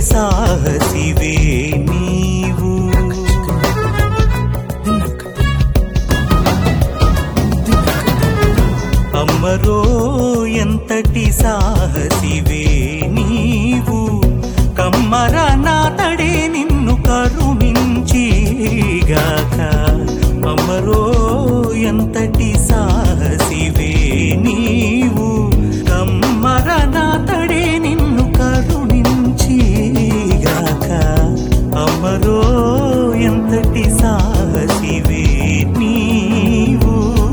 సాహసివే నీవు. అమ్మరో ఎంతటి సాహసివే నీవు, కమ్మర నాతడే నిన్ను కరుణించిగాక. అమ్మరో ఎంతటి సాహసివే నీవు, కమ్మర నాతడే నిన్ను కరుణించిగాక. అమ్మరో ఎంతటి సాహసివే నీవు.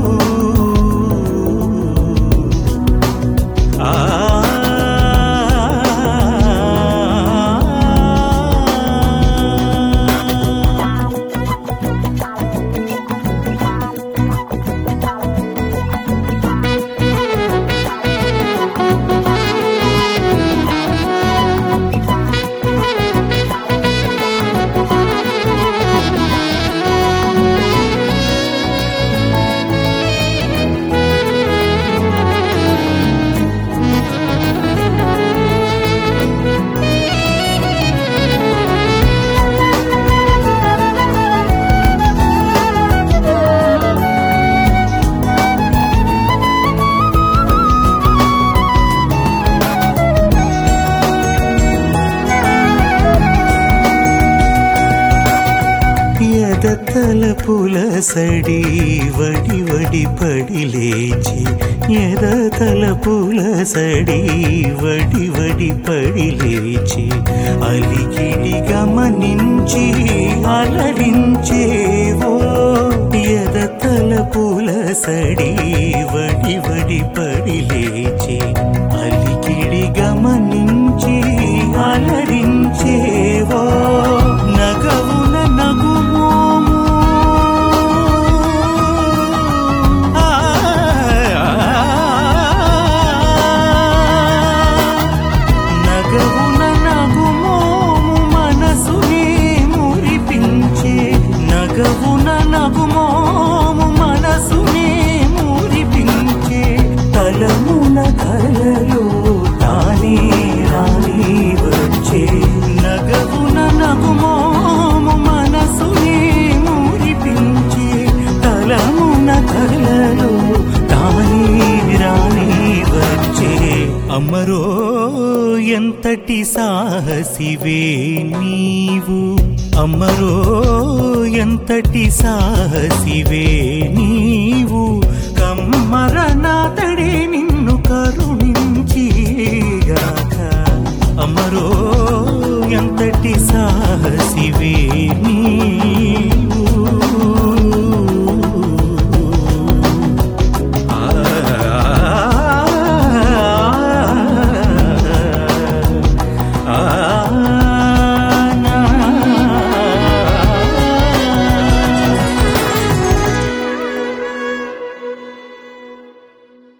ఎదతలపుల సడి వడి వడి పడి లేచి, ఎదతలపుల సడి వడి వడి పడి లేచి, అలికిడి గమనించి అలరించేవో. ఎదతలపుల సడి వడి వడి పడి లేచి, అలికిడి గమనించి అలరించేవో. నగవున నగుమోము నగవున నగుమోము మనసునే మురిపించే. నగవున నగుమోము మనసునే మురిపించే. తలమున కలలో తానే రాని వచ్చే. నగవున నగుమోము మనసునే మురిపించే. తలమున కలలో తానే రాని వచ్చే. అమ్మరో ఎంతటి సాహసివే నీవు. అమ్మరో ఎంతటి సాహసివే నీవు, కమ్మర నాతడే నిన్ను కరుణించిగాక. అమ్మరో ఎంతటి సాహసివే నీవు. ఆ